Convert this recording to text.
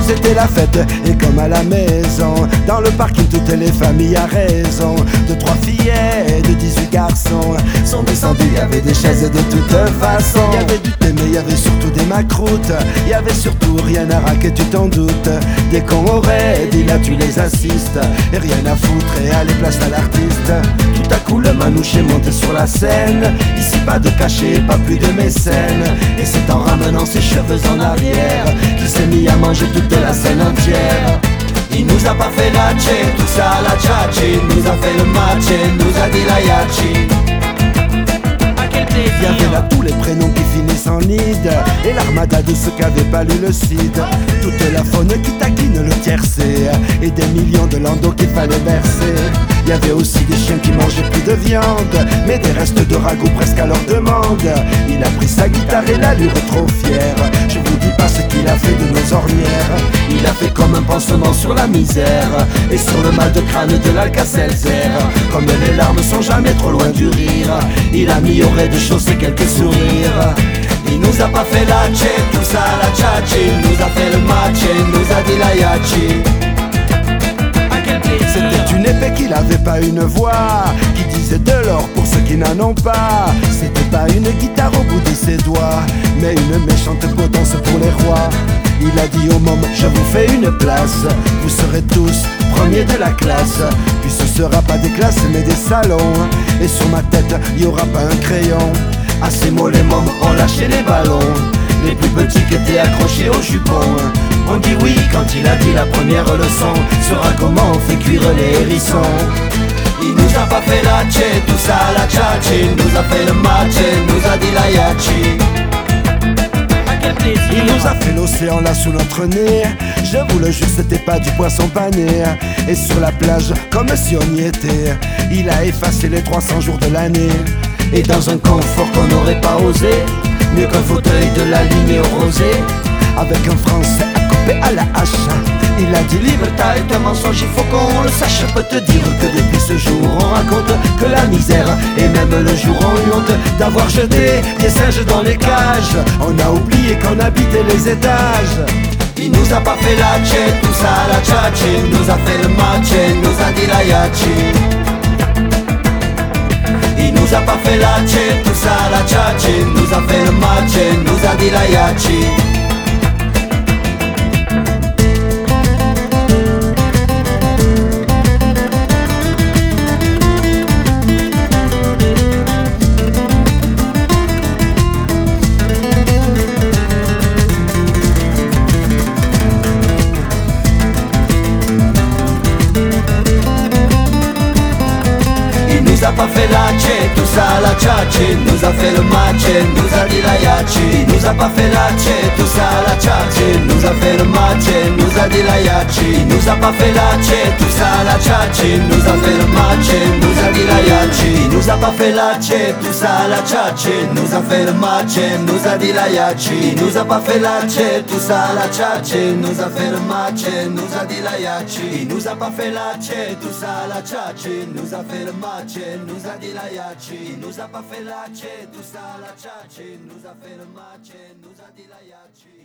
c'était la fête, et comme à la maison, dans le parking toutes les familles à raison de 3 fillettes et de 18 garçons sont descendus, il y avait des chaises de toute façon. Il y avait du thé mais il y avait surtout des macroutes. Il y avait surtout rien à raquer, tu t'en doutes. Dès qu'on aurait dit là tu les assistes, et rien à foutre et aller place à l'artiste. Tout à coup le manouché monte sur la scène. Ici pas de cachet, pas plus de mécène. Et c'est en ramenant ses cheveux en arrière qu'il s'est mis à manger toute la scène entière. Il nous a pas fait la tché, tout ça à la tchatché. Il nous a fait le matché, nous a dit la yachi. Il y avait là tous les prénoms qui finissent en nid, et l'armada de ceux qui n'avaient pas lu le cid. Toute la faune qui taquine le tiercé, et des millions de landaux qu'il fallait verser. Il y avait aussi des chiens qui mangeaient plus de viande, mais des restes de ragoût presque à leur demande. Il a pris sa guitare et l'allure trop fière. Je vous dis pas ce qu'il a fait de nos ornières. Il a fait comme un pansement sur la misère, et sur le mal de crâne de l'Alka-Seltzer. Comme les larmes sont jamais trop loin du rire, il a mis au rez-de-chaussée quelques sourires. Il nous a pas fait la tché, tout ça à la tchatché. Il nous a fait le matché, nous a dit la yachi. C'était une épée qui n'avait pas une voix, qui disait de l'or pour ceux qui n'en ont pas. C'était pas une guitare au bout de ses doigts, mais une méchante potence pour les rois. Il a dit au môme, je vous fais une place, vous serez tous premiers de la classe. Puis ce sera pas des classes mais des salons, et sur ma tête y aura pas un crayon. À ces mots les mômes ont lâché les ballons, les plus petits qui étaient accrochés au jupon. On dit oui quand il a dit la première leçon sera comment on fait cuire les hérissons. Il nous a pas fait la tché, tout ça à la tchatché. Il nous a fait le matché, nous a dit la yachi. Il nous a fait l'océan là sous notre nez. Je vous le jure c'était pas du poisson pané. Et sur la plage comme si on y était, il a effacé les 300 jours de l'année. Et dans un confort qu'on n'aurait pas osé, mieux qu'un fauteuil de la ligne au rosé, avec un français à couper à la hache. Il a dit liberté est un mensonge, il faut qu'on le sache. Je peux te dire que depuis ce jour on raconte que la misère, et même le jour on eut honte d'avoir jeté des singes dans les cages. On a oublié qu'on habitait les étages. Il nous a pas fait la tché, tout ça à la tchatché. Il nous a fait le matché, nous a dit la yachi. Il nous a pas fait la tché, tout ça à la tchatché. Il nous a fait le matché, nous a dit la yachi. Il nous a pas fait la tché, tout ça à la tchatché. Il nous a fait le matché, nous a dit la yachi. Il nous a pas fait la tché, tout ça à la tchatché. Il nous a fait le matché, nous a dit la yachi. Il nous a pas fait la tché, tout ça à la tchatché. Il nous a fait le matché, nous a dit la yachi. Il nous a pas fait la tché, tout ça à la tchatché. Il nous a fait le matché, nous a dit la yachi. Il nous a pas fait la tché, tout ça à la tchatché. Il nous a fait le matché, nous a dit la yachi. Il nous a pas fait la tché, tout ça à la tchatché. Il nous a fait le matché, nous a dit la yachi. Il nous a pas fait la tché, tout ça à la tchatché. Il nous a fait le matché, nous a dit la yachi.